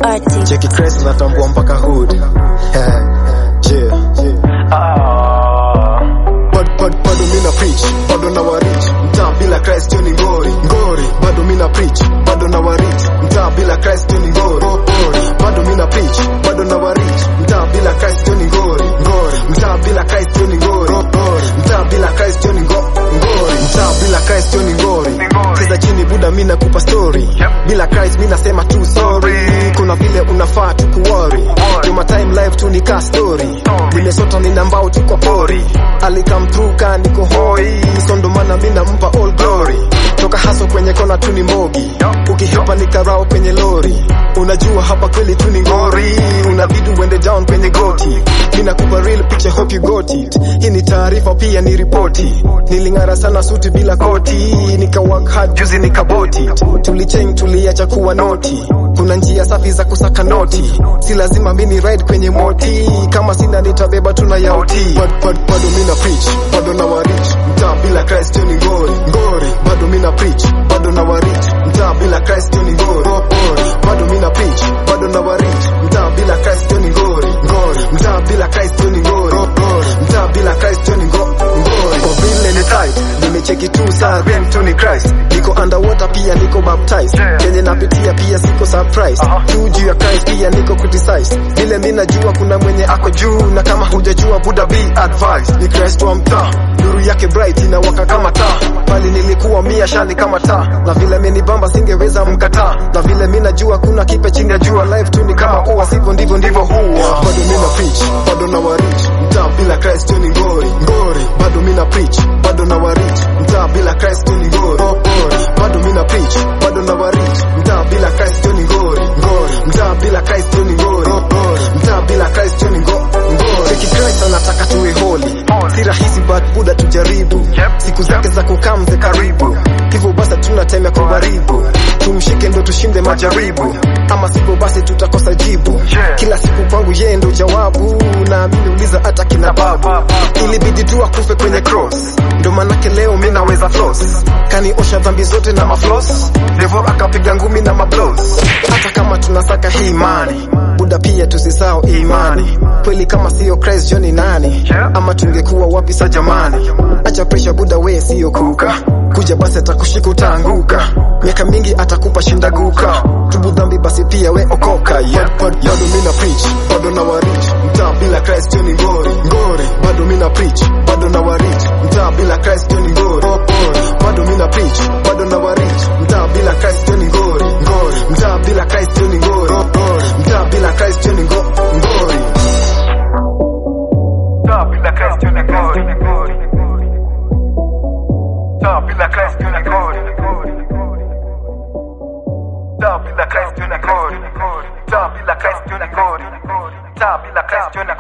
artist. Cheki Crest natambua mpaka hood. Bado mina preach, bado na warich. Mtaa bila Christ ni ngori, ngori. Bado mina preach, bado na warich. Mtaa bila Christ ni ngori, ngori. Bado mina preach, bado na warich. Mtaa bila Christ ni ngori, ngori. Mtaa bila Christ ni ngori, ngori. Mtaa bila Christ ni ngori, mtaa bila Christ ni ngori. Cheza chini buda mina kupa story. Bila Christ mina sema tu sorry. Kuna vile unafaa tu kuworry. Juma time life tu nika story. Nimesota nina mbao tu kwa pori. Ali come through ka niko hoi. Sondo mana mina mpa all glory. Toka haso kwenye kona tu ni mogi. Ukihepa nikarao kwenye lori. Unajua hapa kweli tu ni ngori. Unabidi uende down kwenye goti. Mina kupa real picture hope you got it. Hii ni taarifa pia ni ripoti. Nilingara sana suti bila koti. Nika work hard juzi nikaboti. Tulichange tuliacha kuwa noti. Kuna njia safi za kusaka noti. Si lazima mini ride kwenye moti. Kama sina nitabeba tuna yauti. Bado mina preach, bado na warich. Mtaa bila Christ ni ngori, ngori. Bado mina preach, bado na warich. Mtaa bila Christ ni ngori, ngori. Bado mina preach, bado na warich. Mtaa bila Christ ni ngori, ngori. Mtaa bila Christ ni ngori, ngori. Mtaa bila Christ ni ngori. Kwa vile ni tight, nimecheki tu saa then tu ni Christ. Niko underwater pia niko baptized. Kenye napitia pia siko surprise. Juu ya Christ pia niko criticized. Vile mimi najua kuna mwenye ako juu. Na kama hujajua buda be advised. Ni Christ wa mtaa, nuru yake bright inawaka kama taa. Bali nilikuwa mia shani kama taa. Na vile mimi bamba singeweza mkataa. Na vile mimi najua kuna kipe chini ya jua. Life tu ni kama ua, sivyo ndivyo huwa. Bado mimi na preach, bado na warich. Mtaa bila Christ ni ngori, ngori. Bado mimi na preach, bado na warich. Mtaa bila Christ ni ngori, ngori. Bado mimi na preach, bado na warich. Mtaa bila Christ ni ngori, ngori. Mtaa bila Christ ni ngori, ngori. Mtaa bila Christ ni ngori. Cheki Christ anataka tuwe holy. Si rahisi but buda tujaribu. Siku zake za kukamze karibu. Hivyo basi tuna time ya kujaribu. Tumshike ndo tushinde majaribu. Ama sivyo basi tutakosa jibu. Kila siku kwangu yeye ndo jawabu. Na mimi uliza hata kina babu. Ilibidi tu akufe kwenye cross. Ndo manake leo mimi naweza floss. Kaniosha dhambi zote na mafloss. Devil akapiga ngumi na mablows. Hata kama tunasaka hii imani, buda pia tusisahau imani. Kweli kama sio Christ Johnny nani? Ama tungekuwa wapi sa jamani? Acha pressure buda we sio kuka. Kuja basi atakushika utaanguka. Miaka mingi atakupa shinda guka. Tubu dhambi basi pia we okoka. Bado mina preach, bado na warich. Mtaa bila Christ ni ngori, ngori. Bado mina preach, bado na warich. Mtaa bila Christ ni ngori, ngori. Bado mina preach, bado na warich. Mtaa bila Christ ni ngori, ngori. Mtaa bila Christ ni ngori, ngori. Mtaa bila Christ ni ngori. Mtaa bila Christ ni ngori, ngori. Mtaa bila Christ ni ngori, ngori. Mtaa bila Christ ni ngori, ngori. Mtaa bila Christ ni ngori, ngori. Mtaa bila Christ ni